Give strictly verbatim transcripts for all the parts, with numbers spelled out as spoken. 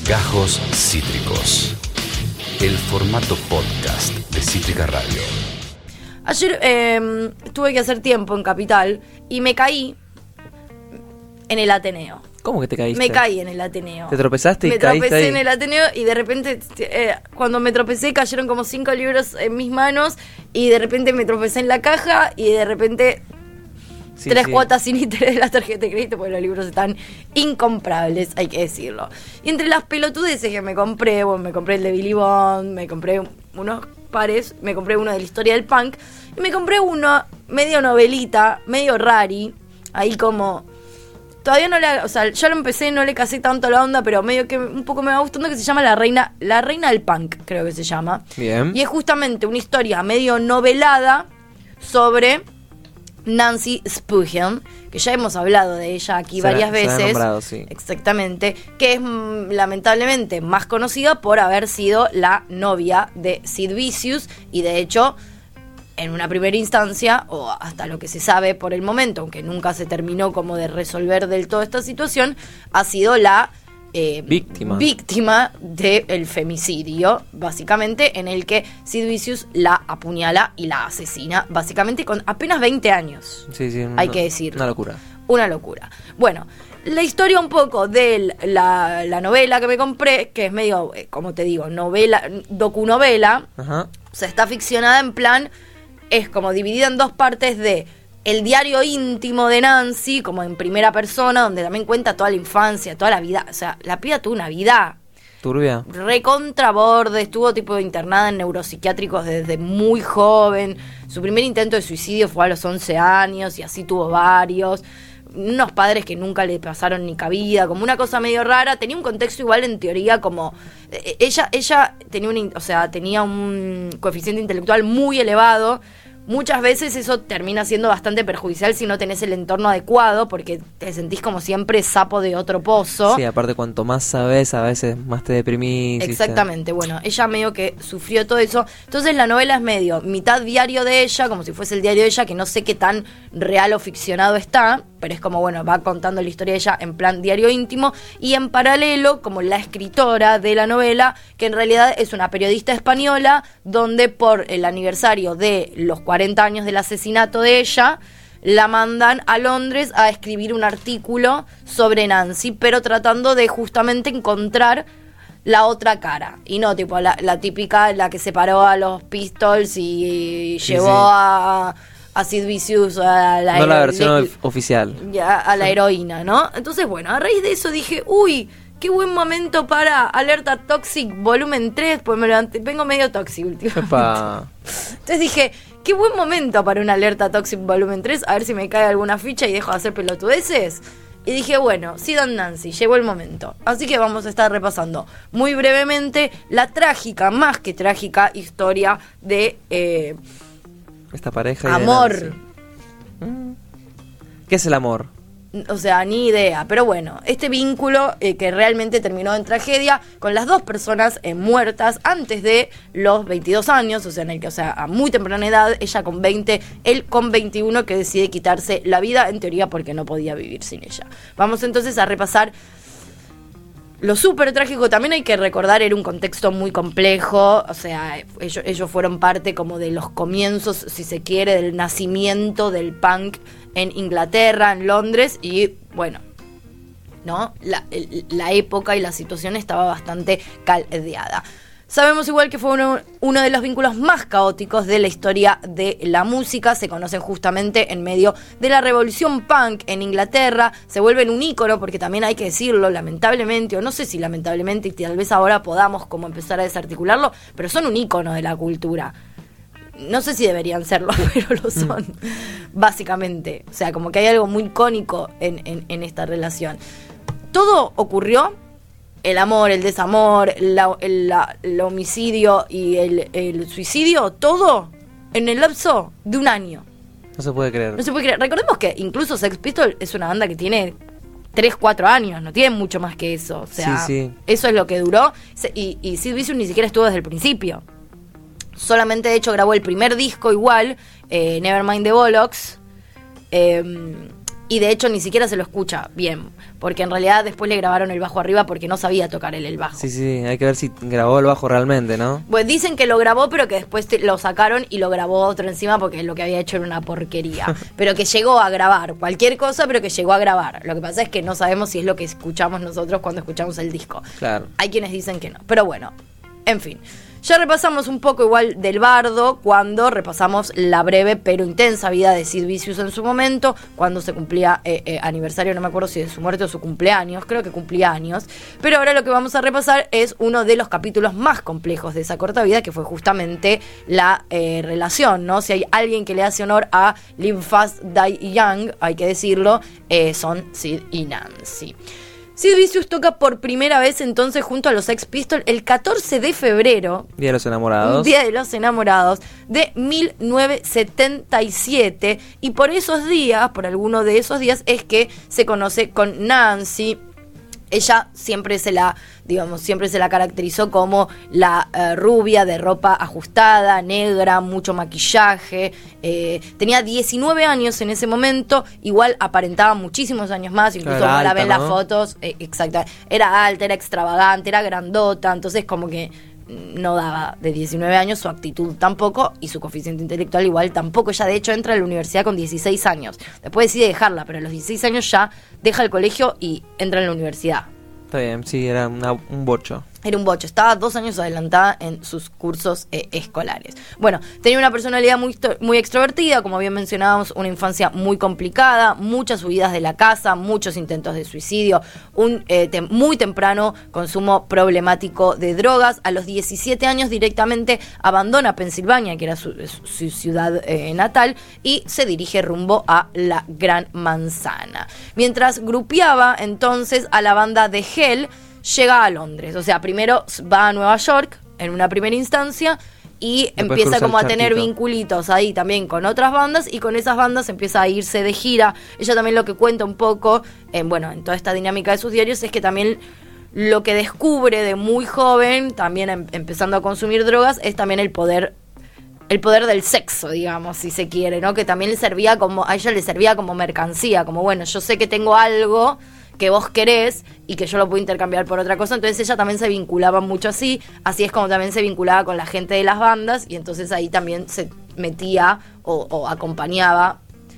Gajos Cítricos. El formato podcast de Cítrica Radio. Ayer eh, tuve que hacer tiempo en Capital y me caí en el Ateneo. ¿Cómo que te caíste? Me caí en el Ateneo. ¿Te tropezaste y me caíste tropecé ahí? en el Ateneo y de repente, eh, cuando me tropecé, cayeron como cinco libros en mis manos y de repente me tropecé en la caja y de repente Sí, tres sí. cuotas sin interés de la tarjeta de crédito porque los libros están incomprables, hay que decirlo. Y entre las pelotudeces que me compré, bueno, me compré el de Billy Bond, me compré unos pares, me compré uno de la historia del punk y me compré uno medio novelita, medio rari, ahí como... Todavía no le, o sea, ya lo empecé, no le casé tanto la onda, pero medio que un poco me va gustando, que se llama La Reina, La Reina del Punk, creo que se llama. Bien. Y es justamente una historia medio novelada sobre Nancy Spungen, que ya hemos hablado de ella aquí Se la- varias se la he veces. nombrado, sí. Exactamente, que es mm, lamentablemente más conocida por haber sido la novia de Sid Vicious y de hecho en una primera instancia, o hasta lo que se sabe por el momento, aunque nunca se terminó como de resolver del todo esta situación, ha sido la eh, Víctima. víctima del femicidio, básicamente, en el que Sid Vicious la apuñala y la asesina, básicamente con apenas veinte años. Sí, sí. Hay no- que decirlo. Una locura. Una locura. Bueno, la historia un poco de la, la novela que me compré, que es medio, eh, como te digo, novela, docunovela, Ajá. o sea, está ficcionada en plan, es como dividida en dos partes de el diario íntimo de Nancy, como en primera persona, donde también cuenta toda la infancia, toda la vida. O sea, la piba tuvo una vida Turbia. recontra borde, estuvo tipo internada en neuropsiquiátricos desde muy joven. Su primer intento de suicidio fue a los once años y así tuvo varios. Unos padres que nunca le pasaron ni cabida, como una cosa medio rara. Tenía un contexto igual en teoría como... eh, Ella, ella tenía un, in- o sea, tenía un coeficiente intelectual muy elevado. Muchas veces eso termina siendo bastante perjudicial si no tenés el entorno adecuado, porque te sentís como siempre sapo de otro pozo. Sí, aparte cuanto más sabes, a veces más te deprimís. ¿viste? Exactamente, bueno, ella medio que sufrió todo eso. Entonces la novela es medio mitad diario de ella, como si fuese el diario de ella, que no sé qué tan real o ficcionado está, pero es como, bueno, va contando la historia de ella en plan diario íntimo, y en paralelo, como la escritora de la novela, que en realidad es una periodista española, donde por el aniversario de los cuarenta años del asesinato de ella, la mandan a Londres a escribir un artículo sobre Nancy, pero tratando de justamente encontrar la otra cara, y no tipo la, la típica, la que separó a los Pistols y Sí, llevó sí. a, a Sid Vicious a la, No la hero- versión le- of- oficial. ya, a la heroína, ¿no? Entonces, bueno, a raíz de eso dije, uy, qué buen momento para Alerta Toxic volumen tres, pues me levanté, vengo medio toxic últimamente. Epa. Entonces dije, qué buen momento para una Alerta Toxic volumen tres, a ver si me cae alguna ficha y dejo de hacer pelotudeces. Y dije, bueno, Sidan Nancy, llegó el momento. Así que vamos a estar repasando muy brevemente la trágica, más que trágica, historia de eh, Esta pareja. y de amor. Nancy. Mm. ¿Qué es el amor? O sea, ni idea. Pero bueno, este vínculo eh, que realmente terminó en tragedia con las dos personas eh, muertas antes de los veintidós años, o sea, en el que, o sea, a muy temprana edad, ella con veinte, él con veintiuno, que decide quitarse la vida, en teoría porque no podía vivir sin ella. Vamos entonces a repasar lo súper trágico. También hay que recordar, era un contexto muy complejo, o sea, ellos, ellos fueron parte como de los comienzos, si se quiere, del nacimiento del punk en Inglaterra, en Londres, y bueno, ¿no? La, el- la época y la situación estaba bastante caldeada. Sabemos igual que fue uno, uno de los vínculos más caóticos de la historia de la música. Se conocen justamente en medio de la revolución punk en Inglaterra. Se vuelven un ícono, porque también hay que decirlo, lamentablemente, o no sé si lamentablemente, y tal vez ahora podamos como empezar a desarticularlo, pero son un ícono de la cultura. No sé si deberían serlo, pero lo son, básicamente. O sea, como que hay algo muy icónico en, en, en esta relación. Todo ocurrió, el amor, el desamor, la, el, la- el homicidio y el, el suicidio, todo en el lapso de un año. No se puede creer. No se puede creer. Recordemos que incluso Sex Pistols es una banda que tiene tres, cuatro años, no tiene mucho más que eso. O sea, Sí, sí. eso es lo que duró. Se- Y, y Sid Vicious ni siquiera estuvo desde el principio. Solamente, de hecho, grabó el primer disco igual, eh, Nevermind the Bollocks. Eh, Y de hecho ni siquiera se lo escucha bien, porque en realidad después le grabaron el bajo arriba porque no sabía tocar él el bajo. Sí, sí, hay que ver si grabó el bajo realmente, ¿no? Pues dicen que lo grabó, pero que después te- lo sacaron y lo grabó otro encima porque lo que había hecho era una porquería. Pero que llegó a grabar, cualquier cosa, pero que llegó a grabar. Lo que pasa es que no sabemos si es lo que escuchamos nosotros cuando escuchamos el disco. Claro. Hay quienes dicen que no, pero bueno, en fin. Ya repasamos un poco igual del bardo cuando repasamos la breve pero intensa vida de Sid Vicious en su momento, cuando se cumplía eh, eh, aniversario, no me acuerdo si de su muerte o su cumpleaños, creo que cumplía años. Pero ahora lo que vamos a repasar es uno de los capítulos más complejos de esa corta vida, que fue justamente la eh, relación, ¿no? Si hay alguien que le hace honor a Live Fast, Die Young, hay que decirlo, eh, son Sid y Nancy. Sid Vicious toca por primera vez entonces junto a los Sex Pistols el catorce de febrero, Día de los Enamorados. un Día de los Enamorados, de mil novecientos setenta y siete, y por esos días, por alguno de esos días, es que se conoce con Nancy. Ella siempre se la, digamos, siempre se la caracterizó como la eh, rubia de ropa ajustada, negra, mucho maquillaje. Eh, tenía diecinueve años en ese momento, igual aparentaba muchísimos años más, incluso Era como la alta, ven las ¿no? fotos, eh, exacto. Era alta, era extravagante, era grandota, entonces como que no daba de diecinueve años, su actitud tampoco y su coeficiente intelectual igual tampoco. Ella de hecho entra a la universidad con dieciséis años, después decide dejarla, pero a los dieciséis años ya deja el colegio y entra en la universidad. Está bien, sí, era una- un bocho. Era un bocho, estaba dos años adelantada en sus cursos eh, escolares. Bueno, tenía una personalidad muy, muy extrovertida, como bien mencionábamos, una infancia muy complicada, muchas huidas de la casa, muchos intentos de suicidio, un eh, tem- muy temprano consumo problemático de drogas. A los diecisiete años directamente abandona Pensilvania, que era su, su- su ciudad eh, natal, y se dirige rumbo a la Gran Manzana. Mientras grupeaba entonces a la banda de Hell, llega a Londres. O sea, primero va a Nueva York en una primera instancia y Después empieza cruza como el a tener charquito. vinculitos ahí también con otras bandas, y con esas bandas empieza a irse de gira. Ella también lo que cuenta un poco, en, bueno, en toda esta dinámica de sus diarios, es que también lo que descubre de muy joven, también em- empezando a consumir drogas, es también el poder el poder del sexo, digamos, si se quiere, ¿no? Que también le servía como, a ella le servía como mercancía, como bueno, yo sé que tengo algo que vos querés y que yo lo puedo intercambiar por otra cosa. Entonces ella también se vinculaba mucho así, así es como también se vinculaba con la gente de las bandas, y entonces ahí también se metía o, o acompañaba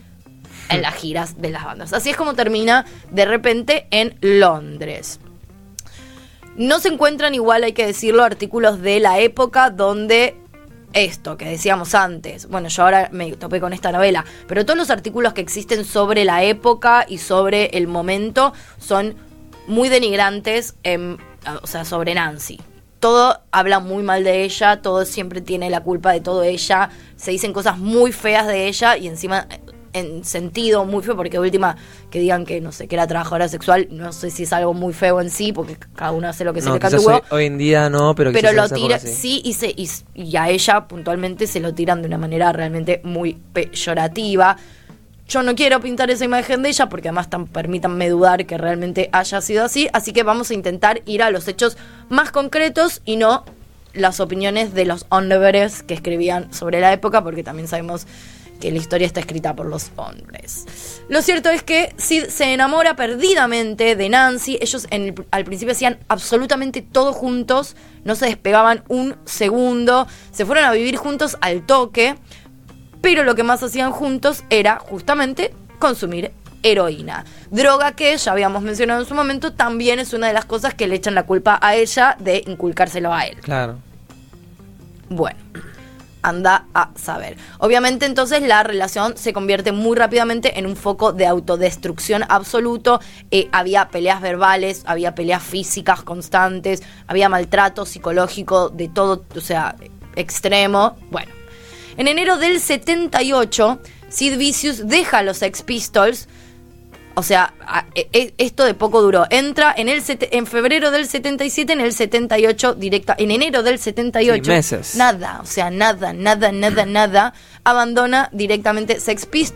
en las giras de las bandas. Así es como termina de repente en Londres. No se encuentran, igual hay que decirlo, artículos de la época donde esto que decíamos antes, bueno, yo ahora me topé con esta novela, pero todos los artículos que existen sobre la época y sobre el momento son muy denigrantes, eh, o sea, sobre Nancy. Todo habla muy mal de ella, todo siempre tiene la culpa de todo ella, se dicen cosas muy feas de ella y encima en sentido muy feo, porque última que digan que no sé, que era trabajadora sexual, no sé si es algo muy feo en sí, porque cada uno hace lo que se No, le canta quizás el hoy, huevo. hoy en día no, pero, Pero quizás lo en esa tira, época sí, y, se, y, y a ella puntualmente se lo tiran de una manera realmente muy peyorativa. Yo no quiero pintar esa imagen de ella, porque además tan, permítanme dudar que realmente haya sido así, así que vamos a intentar ir a los hechos más concretos y no las opiniones de los hombres que escribían sobre la época, porque también sabemos que la historia está escrita por los hombres. Lo cierto es que Sid se enamora perdidamente de Nancy. Ellos en el, al principio hacían absolutamente todo juntos, no se despegaban un segundo, se fueron a vivir juntos al toque, pero lo que más hacían juntos era justamente consumir heroína, droga que ya habíamos mencionado en su momento, también es una de las cosas que le echan la culpa a ella de inculcárselo a él. Claro. Bueno, anda a saber. Obviamente entonces la relación se convierte muy rápidamente en un foco de autodestrucción absoluto. Eh, había peleas verbales, había peleas físicas constantes, había maltrato psicológico de todo, o sea, extremo. Bueno, en enero del setenta y ocho, Sid Vicious deja a los Sex Pistols. O sea, a, e, esto de poco duró. Entra en el sete, en febrero del setenta y siete, en el setenta y ocho directa, en enero del setenta y ocho. Sí, meses. Nada, o sea, nada, nada, nada, nada. Abandona directamente Sex Pistols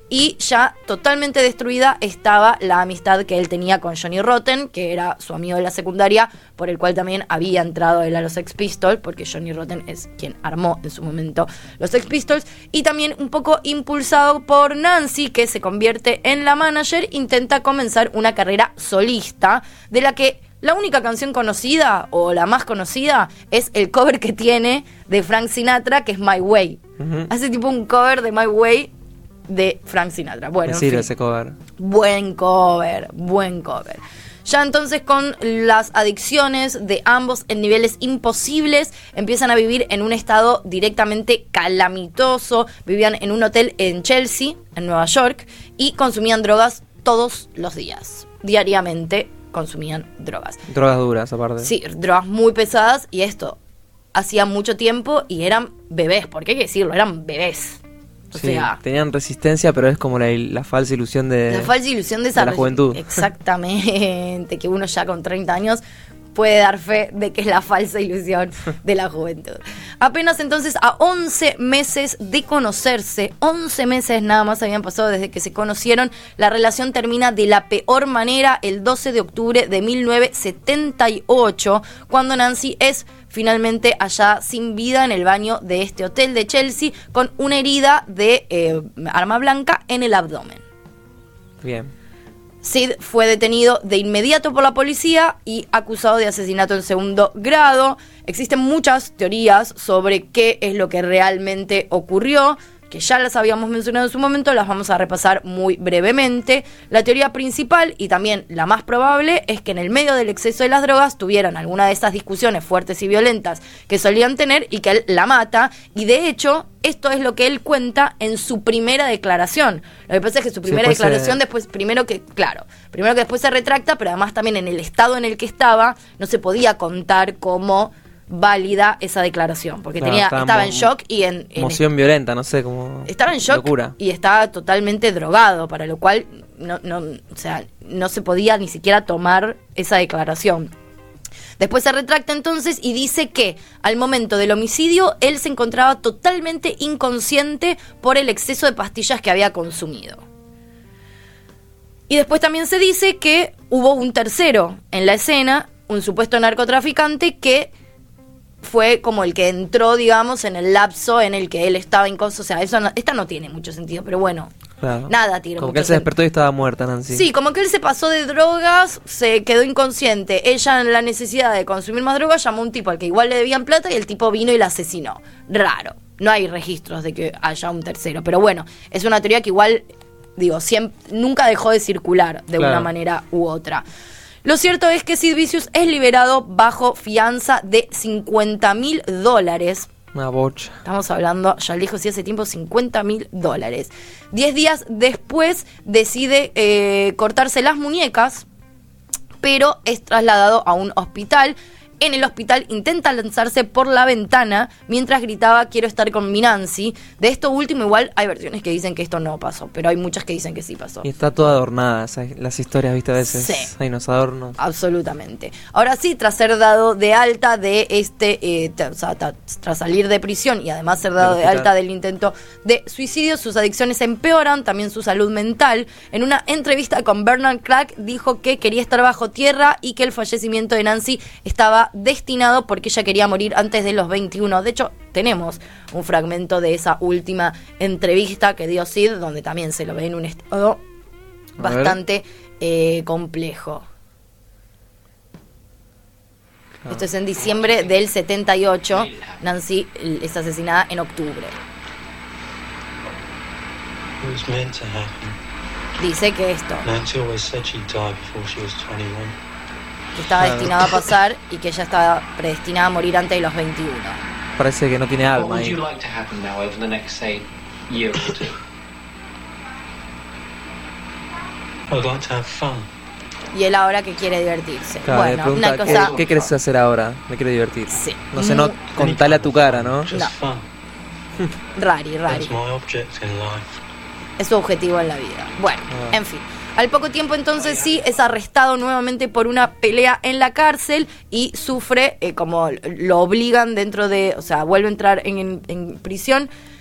y ya totalmente destruida estaba la amistad que él tenía con Johnny Rotten, que era su amigo de la secundaria, por el cual también había entrado él a los Sex Pistols, porque Johnny Rotten es quien armó en su momento los Sex Pistols, y también un poco impulsado por Nancy, que se convierte en la manager, intenta comenzar una carrera solista, de la que la única canción conocida, o la más conocida, es el cover que tiene de Frank Sinatra, que es My Way. Uh-huh. Hace tipo un cover de My Way de Frank Sinatra. Bueno, sí, ese cover. Buen cover, buen cover. Ya entonces, con las adicciones de ambos en niveles imposibles, empiezan a vivir en un estado directamente calamitoso. Vivían en un hotel en Chelsea, en Nueva York, y consumían drogas todos los días, diariamente. Consumían drogas. Drogas duras, aparte. Sí, drogas muy pesadas, y esto hacía mucho tiempo, y eran bebés, porque hay que decirlo, eran bebés. O sí, sea, tenían resistencia, pero es como la, la falsa ilusión de la falsa ilusión de, esa de la juventud. Exactamente, que uno ya con treinta años puede dar fe de que es la falsa ilusión de la juventud. Apenas entonces, a once meses de conocerse, once meses nada más habían pasado desde que se conocieron, la relación termina de la peor manera el doce de octubre de mil novecientos setenta y ocho, cuando Nancy es finalmente hallada sin vida en el baño de este hotel de Chelsea, con una herida de eh, arma blanca en el abdomen. Bien. Sid fue detenido de inmediato por la policía y acusado de asesinato en segundo grado. Existen muchas teorías sobre qué es lo que realmente ocurrió, que ya las habíamos mencionado en su momento, las vamos a repasar muy brevemente. La teoría principal, y también la más probable, es que en el medio del exceso de las drogas tuvieran alguna de esas discusiones fuertes y violentas que solían tener, y que él la mata, y de hecho esto es lo que él cuenta en su primera declaración. Lo que pasa es que su primera sí, declaración se... después, primero que, claro, primero que después se retracta, pero además también en el estado en el que estaba, no se podía contar como válida esa declaración, porque claro, tenía estaba, estaba en shock y en... en emoción violenta, no sé, como... Estaba en shock locura. Y estaba totalmente drogado, para lo cual no, no, o sea, no se podía ni siquiera tomar esa declaración. Después se retracta entonces y dice que al momento del homicidio él se encontraba totalmente inconsciente por el exceso de pastillas que había consumido. Y después también se dice que hubo un tercero en la escena, un supuesto narcotraficante que fue como el que entró, digamos, en el lapso en el que él estaba inconsciente. O sea, eso no, esta no tiene mucho sentido, pero bueno, claro. Nada tiene como mucho que él se despertó y estaba muerta, Nancy. Sí, como que él se pasó de drogas, se quedó inconsciente. Ella, en la necesidad de consumir más drogas, llamó a un tipo al que igual le debían plata, y el tipo vino y la asesinó. Raro. No hay registros de que haya un tercero, pero bueno, es una teoría que igual, digo, siempre, nunca dejó de circular de claro. una manera u otra. Lo cierto es que Sid Vicious es liberado bajo fianza de cincuenta mil dólares. Una bocha. Estamos hablando, ya le dijo sí hace tiempo, cincuenta mil dólares. Diez días después decide eh, cortarse las muñecas, pero es trasladado a un hospital. En el hospital intenta lanzarse por la ventana mientras gritaba "quiero estar con mi Nancy". De esto último igual hay versiones que dicen que esto no pasó, pero hay muchas que dicen que sí pasó. Y está toda adornada, esas, las historias, viste, a veces Sí. hay unos adornos. Absolutamente. Ahora sí, tras ser dado de alta de este, eh, t- o sea, t- tras salir de prisión y además ser dado Del de hospital. alta del intento de suicidio, sus adicciones empeoran, también su salud mental. En una entrevista con Bernard Clark dijo que quería estar bajo tierra y que el fallecimiento de Nancy estaba destinado porque ella quería morir antes de los veintiuno. De hecho, tenemos un fragmento de esa última entrevista que dio Sid, donde también se lo ve en un estado A bastante eh, complejo. Claro. Esto es en diciembre del setenta y ocho. Nancy es asesinada en octubre. It was meant to happen. Dice que esto Nancy always said she'd die before she was twenty-one. que estaba Claro. destinado a pasar y que ella estaba predestinada a morir antes de los veintiuno. Parece que no tiene What alma would ahí. you like to happen now over the next, say, year or two? I'd like to have fun. Y él ahora que quiere divertirse. Claro, le Bueno, pregunta, una cosa... ¿qué, ¿qué querés hacer ahora? Me quiero divertir. Sí. No sé, no, Muy- contale a tu cara, ¿no? Just No. fun. Rari, rari. That's my object in life. Es su objetivo en la vida. Bueno, Ah. en fin. Al poco tiempo entonces sí es arrestado nuevamente por una pelea en la cárcel y sufre, eh, como lo obligan dentro de, o sea, vuelve a entrar en, en, en prisión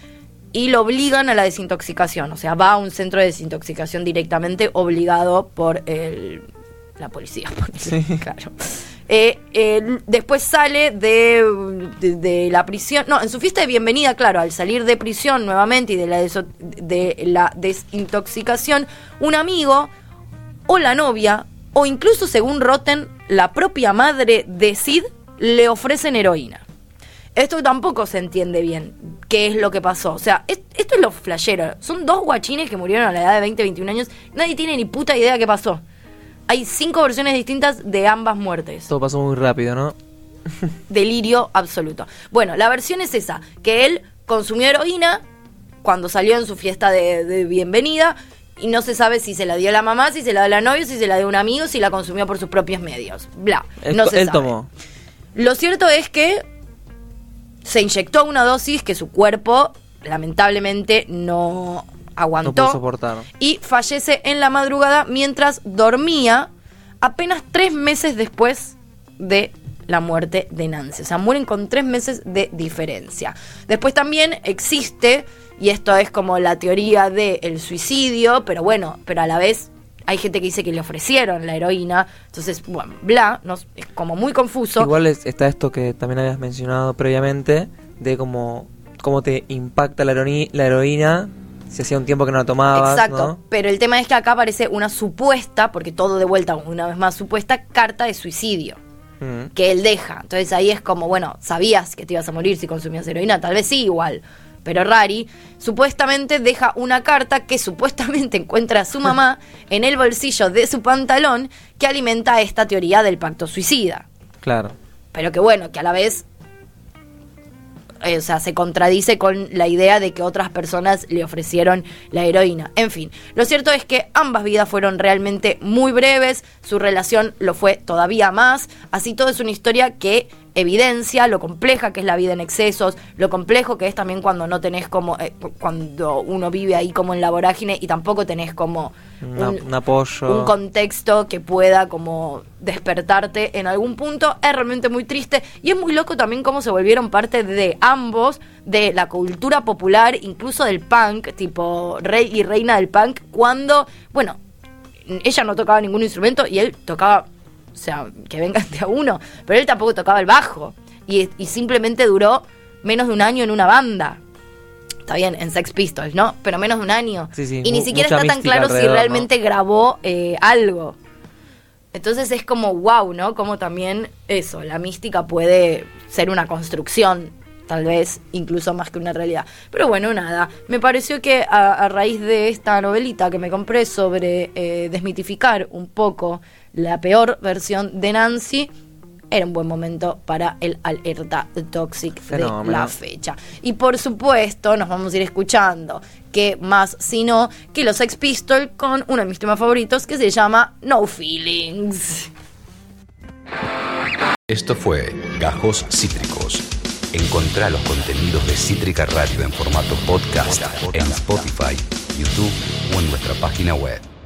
y lo obligan a la desintoxicación. O sea, va a un centro de desintoxicación directamente, obligado por el, la policía. Porque, Sí. Claro. Eh, eh, después sale de, de, de la prisión. No, en su fiesta de bienvenida, claro, al salir de prisión nuevamente y de la, deso, de la desintoxicación, un amigo o la novia, o incluso, según Rotten, la propia madre de Sid, le ofrecen heroína. Esto tampoco se entiende bien qué es lo que pasó. O sea, es, esto es lo flashero. Son dos guachines que murieron a la edad de veinte, veintiún años. Nadie tiene ni puta idea qué pasó. Hay cinco versiones distintas de ambas muertes. Todo pasó muy rápido, ¿no? Delirio absoluto. Bueno, la versión es esa, que él consumió heroína cuando salió en su fiesta de, de bienvenida y no se sabe si se la dio a la mamá, si se la dio a la novia, si se la dio a un amigo, si la consumió por sus propios medios. Bla, Él, no se él sabe. tomó. Lo cierto es que se inyectó una dosis que su cuerpo lamentablemente no aguantó. No pudo soportar. Y fallece en la madrugada mientras dormía, apenas tres meses después de la muerte de Nancy. O sea, mueren con tres meses de diferencia. Después también existe, y esto es como la teoría del suicidio, pero bueno, pero a la vez hay gente que dice que le ofrecieron la heroína. Entonces, bueno, bla, no, es como muy confuso. Igual es- está esto que también habías mencionado previamente, de cómo, cómo te impacta la, heroína, la heroína si hacía un tiempo que no la tomabas, Exacto, ¿no? pero el tema es que acá aparece una supuesta, porque todo de vuelta, una vez más supuesta, carta de suicidio Mm. que él deja. Entonces ahí es como, bueno, sabías que te ibas a morir si consumías heroína, tal vez sí igual. Pero Rari supuestamente deja una carta que supuestamente encuentra a su mamá en el bolsillo de su pantalón, que alimenta esta teoría del pacto suicida. Claro. Pero que bueno, que a la vez, eh, o sea, se contradice con la idea de que otras personas le ofrecieron la heroína. En fin, lo cierto es que ambas vidas fueron realmente muy breves, su relación lo fue todavía más, así todo es una historia que evidencia lo compleja que es la vida en excesos, lo complejo que es también cuando no tenés como, eh, cuando uno vive ahí como en la vorágine y tampoco tenés como Una- un, un apoyo. un contexto que pueda como despertarte en algún punto. Es realmente muy triste y es muy loco también cómo se volvieron parte de ambos, de la cultura popular, incluso del punk, tipo rey y reina del punk, cuando, bueno, ella no tocaba ningún instrumento y él tocaba, o sea, que venga de a uno, pero él tampoco tocaba el bajo y, y simplemente duró menos de un año en una banda. Está bien, en Sex Pistols, ¿no? Pero menos de un año. Sí, sí, y ni mu- siquiera mucha está tan mística claro si alrededor, realmente grabó eh, algo. Entonces es como wow, ¿no? Como también eso, la mística puede ser una construcción, tal vez incluso más que una realidad. Pero bueno, nada, me pareció que a, a raíz de esta novelita que me compré sobre eh, desmitificar un poco la peor versión de Nancy, era un buen momento para el alerta toxic Fenómeno. de la fecha. Y por supuesto, nos vamos a ir escuchando que más sino que los Sex Pistols con uno de mis temas favoritos que se llama No Feelings. Esto fue Gajos Cítricos. Encontrá los contenidos de Cítrica Radio en formato podcast en Spotify, YouTube o en nuestra página web.